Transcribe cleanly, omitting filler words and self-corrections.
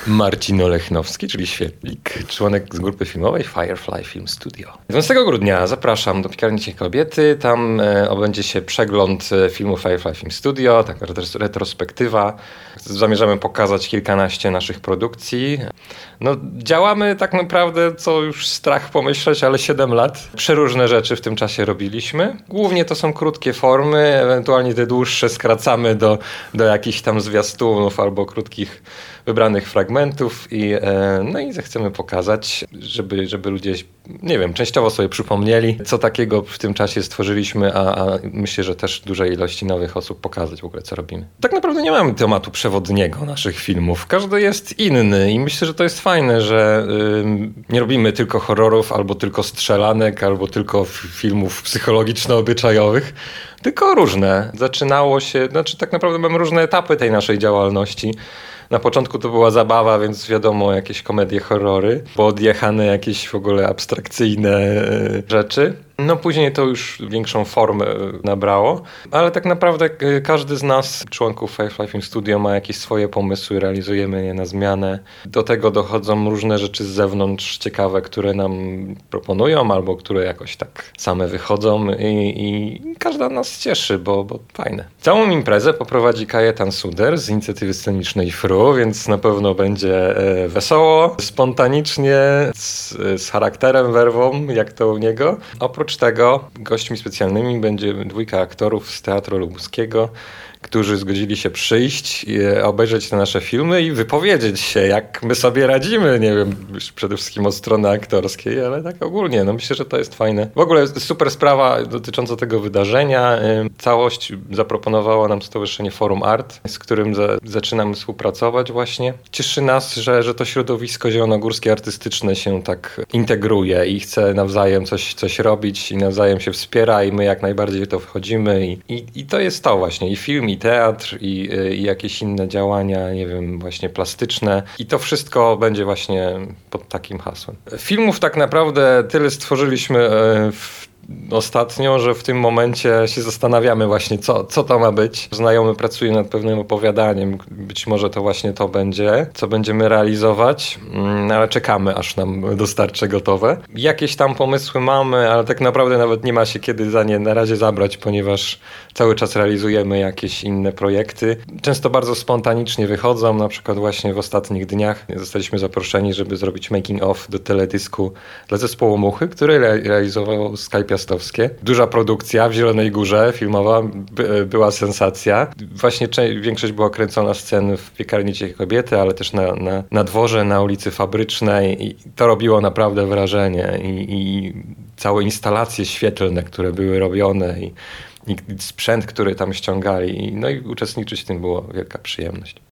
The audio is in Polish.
Marcin Olechnowski, czyli Świetlik, członek z grupy filmowej Firefly Film Studio. 12 grudnia zapraszam do Piekarni Cichej Kobiety. Tam odbędzie się przegląd filmu Firefly Film Studio, taka retrospektywa. Zamierzamy pokazać kilkanaście naszych produkcji. No, działamy tak naprawdę, co już strach pomyśleć, ale 7 lat. Przeróżne rzeczy w tym czasie robiliśmy. Głównie to są krótkie formy, ewentualnie te dłuższe skracamy do jakichś tam zwiastunów albo krótkich wybranych fragmentów i zechcemy pokazać, żeby ludzie, nie wiem, częściowo sobie przypomnieli, co takiego w tym czasie stworzyliśmy, a myślę, że też dużej ilości nowych osób pokazać w ogóle, co robimy. Tak naprawdę nie mamy tematu przewodniego naszych filmów. Każdy jest inny i myślę, że to jest fajne, że nie robimy tylko horrorów, albo tylko strzelanek, albo tylko filmów psychologiczno-obyczajowych, tylko różne. Zaczynało się, tak naprawdę mamy różne etapy tej naszej działalności. Na początku to była zabawa, więc wiadomo, jakieś komedie, horrory, poodjechane jakieś w ogóle abstrakcyjne rzeczy. No później to już większą formę nabrało, ale tak naprawdę każdy z nas, członków Firefly Film Studio, ma jakieś swoje pomysły, realizujemy je na zmianę. Do tego dochodzą różne rzeczy z zewnątrz ciekawe, które nam proponują albo które jakoś tak same wychodzą i każda nas cieszy, bo fajne. Całą imprezę poprowadzi Kajetan Suder z inicjatywy scenicznej FRU, więc na pewno będzie wesoło, spontanicznie, z charakterem, werwą, jak to u niego. Oprócz tego gośćmi specjalnymi będzie 2 aktorów z Teatru Lubuskiego, którzy zgodzili się przyjść, obejrzeć te nasze filmy i wypowiedzieć się, jak my sobie radzimy, nie wiem, przede wszystkim od strony aktorskiej, ale tak ogólnie, myślę, że to jest fajne. W ogóle super sprawa dotycząca tego wydarzenia. Całość zaproponowało nam Stowarzyszenie Forum Art, z którym zaczynamy współpracować właśnie. Cieszy nas, że to środowisko zielonogórskie artystyczne się tak integruje i chce nawzajem coś robić i nawzajem się wspiera i my jak najbardziej w to wchodzimy i to jest to właśnie, i film, i teatr, i jakieś inne działania, nie wiem, właśnie plastyczne. I to wszystko będzie właśnie pod takim hasłem. Filmów tak naprawdę tyle stworzyliśmy ostatnio, że w tym momencie się zastanawiamy właśnie, co to ma być. Znajomy pracuje nad pewnym opowiadaniem. Być może to właśnie to będzie, co będziemy realizować, ale czekamy, aż nam dostarczy gotowe. Jakieś tam pomysły mamy, ale tak naprawdę nawet nie ma się kiedy za nie na razie zabrać, ponieważ cały czas realizujemy jakieś inne projekty. Często bardzo spontanicznie wychodzą, na przykład właśnie w ostatnich dniach zostaliśmy zaproszeni, żeby zrobić making of do teledysku dla zespołu Muchy, który realizował Sky Piastowskie. Duża produkcja w Zielonej Górze, filmowa, była sensacja. Właśnie większość była kręcona scen w Piekarni Cichej Kobiety, ale też na dworze, na ulicy Fabrycznej i to robiło naprawdę wrażenie i całe instalacje świetlne, które były robione i sprzęt, który tam ściągali. No i uczestniczyć w tym było wielka przyjemność.